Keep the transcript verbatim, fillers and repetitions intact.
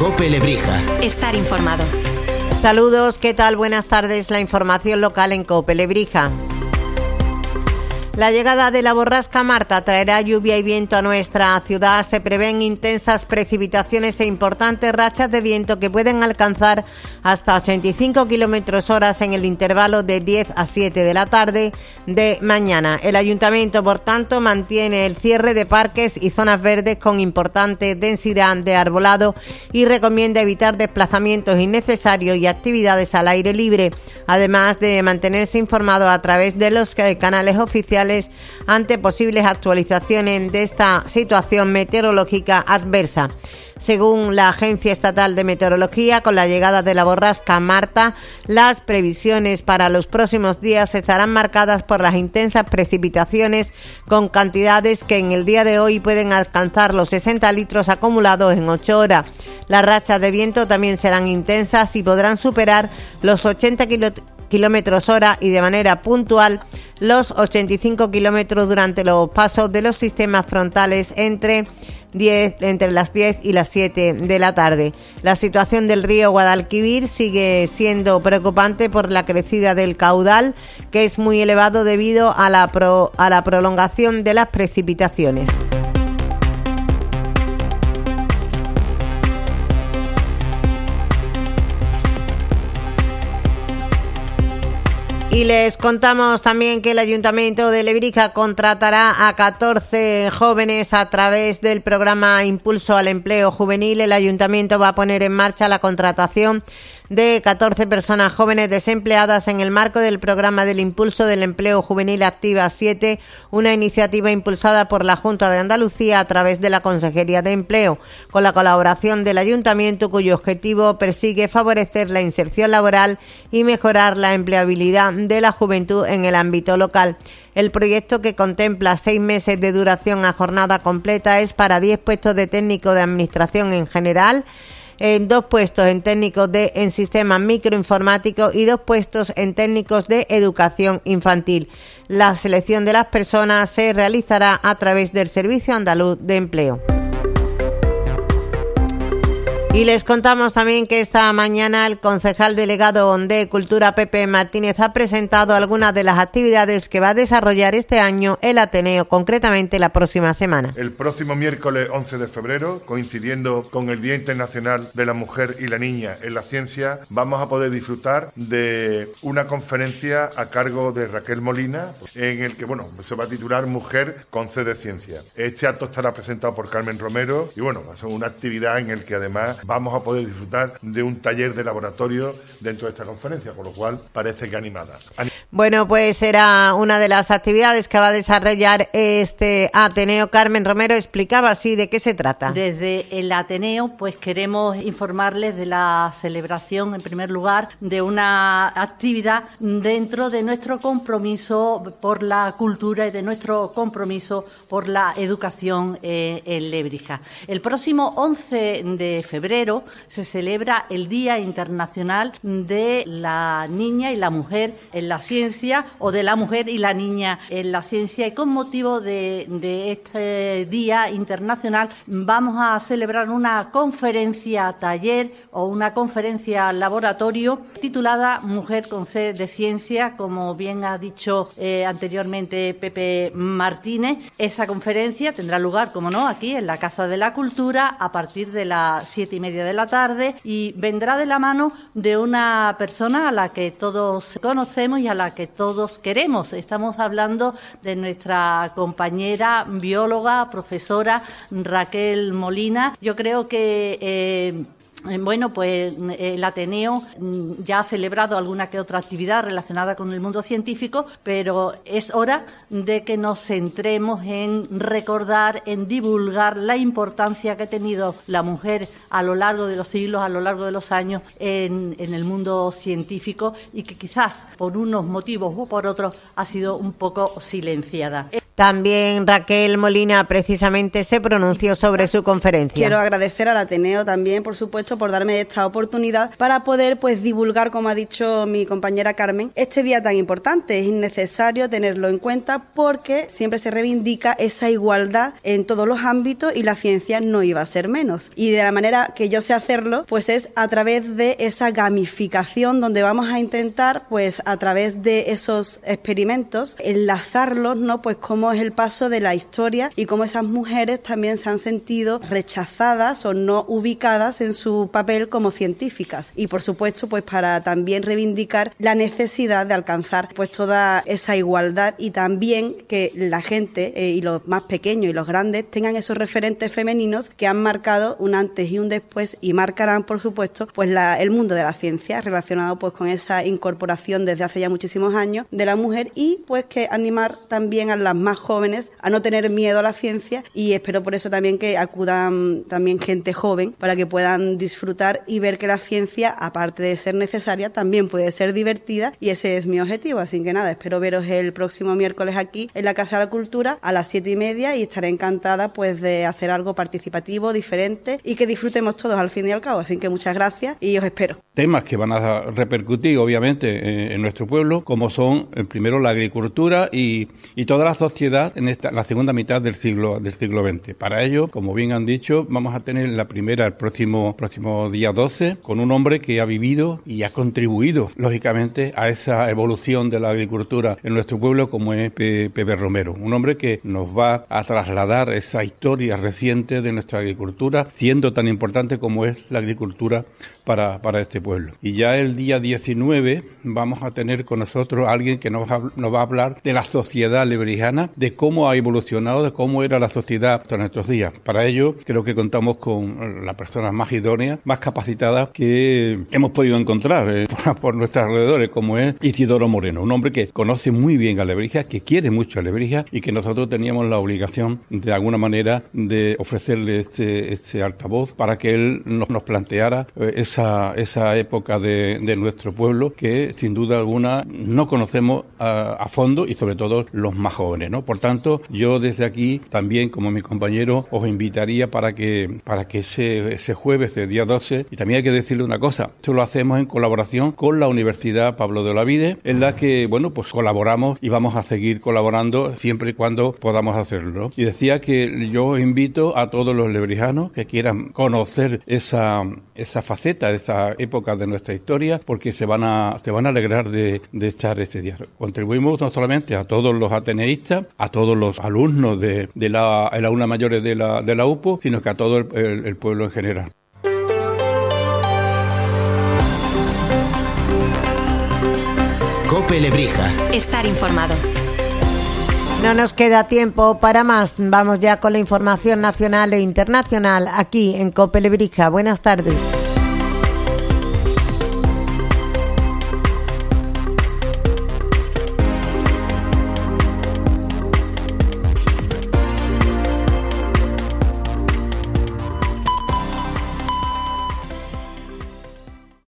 COPE Lebrija. Estar informado. Saludos, ¿qué tal? Buenas tardes. La información local en COPE Lebrija. La llegada de la borrasca Marta traerá lluvia y viento a nuestra ciudad. Se prevén intensas precipitaciones e importantes rachas de viento que pueden alcanzar hasta ochenta y cinco kilómetros hora en el intervalo de diez a siete de la tarde de mañana. El ayuntamiento, por tanto, mantiene el cierre de parques y zonas verdes con importante densidad de arbolado y recomienda evitar desplazamientos innecesarios y actividades al aire libre, además de mantenerse informado a través de los canales oficiales ante posibles actualizaciones de esta situación meteorológica adversa. Según la Agencia Estatal de Meteorología, con la llegada de la borrasca Marta, las previsiones para los próximos días estarán marcadas por las intensas precipitaciones, con cantidades que en el día de hoy pueden alcanzar los sesenta litros acumulados en ocho horas. Las rachas de viento también serán intensas y podrán superar los ochenta kilómetros hora y de manera puntual los ochenta y cinco kilómetros durante los pasos de los sistemas frontales entre diez, entre las diez y las siete de la tarde. La situación del río Guadalquivir sigue siendo preocupante por la crecida del caudal, que es muy elevado debido a la, pro, a la prolongación de las precipitaciones. Y les contamos también que el Ayuntamiento de Lebrija contratará a catorce jóvenes a través del programa Impulso al Empleo Juvenil. El Ayuntamiento va a poner en marcha la contratación de catorce personas jóvenes desempleadas en el marco del programa del Impulso del Empleo Juvenil Activa siete, una iniciativa impulsada por la Junta de Andalucía a través de la Consejería de Empleo, con la colaboración del Ayuntamiento, cuyo objetivo persigue favorecer la inserción laboral y mejorar la empleabilidad de la juventud en el ámbito local. El proyecto, que contempla seis meses de duración a jornada completa, es para diez puestos de técnico de administración en general, en dos puestos en técnicos de en sistemas microinformáticos y dos puestos en técnicos de educación infantil. La selección de las personas se realizará a través del Servicio Andaluz de Empleo. Y les contamos también que esta mañana el concejal delegado de Cultura, Pepe Martínez, ha presentado algunas de las actividades que va a desarrollar este año el Ateneo, concretamente la próxima semana. El próximo miércoles once de febrero, coincidiendo con el Día Internacional de la Mujer y la Niña en la Ciencia, vamos a poder disfrutar de una conferencia a cargo de Raquel Molina, en el que, bueno, se va a titular Mujer con C de Ciencia. Este acto estará presentado por Carmen Romero y, bueno, va a ser una actividad en la que además vamos a poder disfrutar de un taller de laboratorio dentro de esta conferencia, con lo cual parece que animada. Bueno, pues será una de las actividades que va a desarrollar este Ateneo. Carmen Romero explicaba así de qué se trata. Desde el Ateneo, pues queremos informarles de la celebración, en primer lugar, de una actividad dentro de nuestro compromiso por la cultura y de nuestro compromiso por la educación eh, en Lebrija. El próximo once de febrero se celebra el Día Internacional de la Niña y la Mujer en la Ciencia, o de la Mujer y la Niña en la Ciencia, y con motivo de, de este Día Internacional vamos a celebrar una conferencia taller o una conferencia laboratorio titulada Mujer con C de Ciencia, como bien ha dicho eh, anteriormente Pepe Martínez. Esa conferencia tendrá lugar, como no, aquí en la Casa de la Cultura a partir de las siete y media de la tarde, y vendrá de la mano de una persona a la que todos conocemos y a la que todos queremos. Estamos hablando de nuestra compañera bióloga, profesora Raquel Molina. Yo creo que eh, Bueno, pues el Ateneo ya ha celebrado alguna que otra actividad relacionada con el mundo científico, pero es hora de que nos centremos en recordar, en divulgar la importancia que ha tenido la mujer a lo largo de los siglos, a lo largo de los años en, en el mundo científico, y que quizás por unos motivos u por otros ha sido un poco silenciada. También Raquel Molina precisamente se pronunció sobre su conferencia. Quiero agradecer al Ateneo también, por supuesto, por darme esta oportunidad para poder pues divulgar, como ha dicho mi compañera Carmen, este día tan importante. Es necesario tenerlo en cuenta porque siempre se reivindica esa igualdad en todos los ámbitos y la ciencia no iba a ser menos. Y de la manera que yo sé hacerlo, pues es a través de esa gamificación donde vamos a intentar, pues a través de esos experimentos, enlazarlos, ¿no? Pues como es el paso de la historia y cómo esas mujeres también se han sentido rechazadas o no ubicadas en su papel como científicas. Y por supuesto, pues para también reivindicar la necesidad de alcanzar pues toda esa igualdad y también que la gente eh, y los más pequeños y los grandes tengan esos referentes femeninos que han marcado un antes y un después y marcarán, por supuesto, pues la, el mundo de la ciencia relacionado pues con esa incorporación desde hace ya muchísimos años de la mujer y pues que animar también a las más jóvenes a no tener miedo a la ciencia y espero por eso también que acudan también gente joven para que puedan disfrutar y ver que la ciencia, aparte de ser necesaria, también puede ser divertida y ese es mi objetivo. Así que nada, espero veros el próximo miércoles aquí en la Casa de la Cultura a las siete y media y estaré encantada pues de hacer algo participativo, diferente y que disfrutemos todos al fin y al cabo. Así que muchas gracias y os espero. Temas que van a repercutir obviamente en nuestro pueblo, como son primero la agricultura y, y toda la sociedad en esta, la segunda mitad del siglo del siglo veinte. Para ello, como bien han dicho, vamos a tener la primera el próximo próximo día doce con un hombre que ha vivido y ha contribuido lógicamente a esa evolución de la agricultura en nuestro pueblo, como es Pepe Romero, un hombre que nos va a trasladar esa historia reciente de nuestra agricultura, siendo tan importante como es la agricultura para para este pueblo. Y ya el día diecinueve vamos a tener con nosotros a alguien que nos va, nos va a hablar de la sociedad lebrijana, de cómo ha evolucionado, de cómo era la sociedad hasta nuestros días. Para ello, creo que contamos con la persona más idónea, más capacitada que hemos podido encontrar eh, por, por nuestros alrededores, como es Isidoro Moreno, un hombre que conoce muy bien a Lebrija, que quiere mucho a Lebrija y que nosotros teníamos la obligación, de alguna manera, de ofrecerle este, este altavoz para que él nos, nos planteara eh, esa, esa época de, de nuestro pueblo que, sin duda alguna, no conocemos a, a fondo y, sobre todo, los más jóvenes, ¿no? Por tanto, yo desde aquí también, como mi compañero, os invitaría para que para que ese, ese jueves, el día doce, y también hay que decirle una cosa, esto lo hacemos en colaboración con la Universidad Pablo de Olavide, en la que, bueno, pues colaboramos y vamos a seguir colaborando siempre y cuando podamos hacerlo. Y decía que yo os invito a todos los lebrijanos que quieran conocer esa, esa faceta, esa época de nuestra historia, porque se van a, se van a alegrar de, de estar este día. Contribuimos no solamente a todos los ateneístas, a todos los alumnos de, de la, el aula mayores de la, de la U P O, sino que a todo el, el, el pueblo en general. COPE Lebrija. Estar informado. No nos queda tiempo para más. Vamos ya con la información nacional e internacional aquí en COPE Lebrija. Buenas tardes.